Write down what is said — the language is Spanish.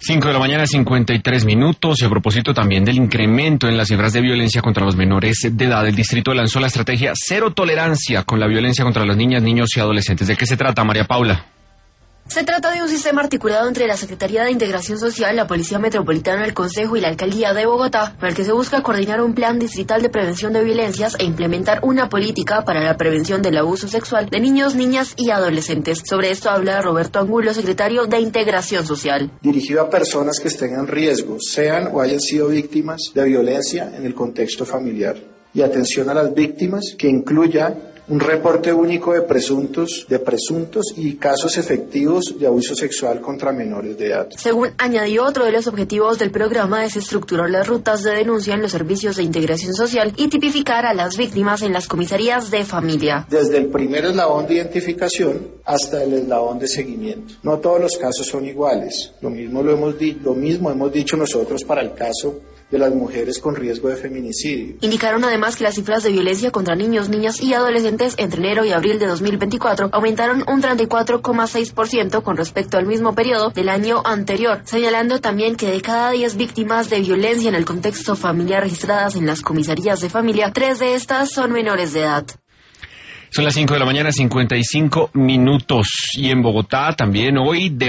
5 de la mañana, 53 minutos. Y a propósito también del incremento en las cifras de violencia contra los menores de edad, el distrito lanzó la estrategia Cero Tolerancia con la violencia contra las niñas, niños y adolescentes. ¿De qué se trata, María Paula? Se trata de un sistema articulado entre la Secretaría de Integración Social, la Policía Metropolitana del Consejo y la Alcaldía de Bogotá, con el que se busca coordinar un plan distrital de prevención de violencias e implementar una política para la prevención del abuso sexual de niños, niñas y adolescentes. Sobre esto habla Roberto Angulo, secretario de Integración Social. Dirigido a personas que estén en riesgo, sean o hayan sido víctimas de violencia en el contexto familiar. Y atención a las víctimas, que incluya un reporte único de presuntos y casos efectivos de abuso sexual contra menores de edad. Según añadió, otro de los objetivos del programa es estructurar las rutas de denuncia en los servicios de integración social y tipificar a las víctimas en las comisarías de familia. Desde el primer eslabón de identificación hasta el eslabón de seguimiento. No todos los casos son iguales. Lo mismo hemos dicho nosotros para el caso de las mujeres con riesgo de feminicidio. Indicaron además que las cifras de violencia contra niños, niñas y adolescentes entre enero y abril de 2024 aumentaron un 34,6% con respecto al mismo periodo del año anterior, señalando también que de cada 10 víctimas de violencia en el contexto familiar registradas en las comisarías de familia, 3 de estas son menores de edad. Son las 5 de la mañana, 55 minutos. Y en Bogotá también hoy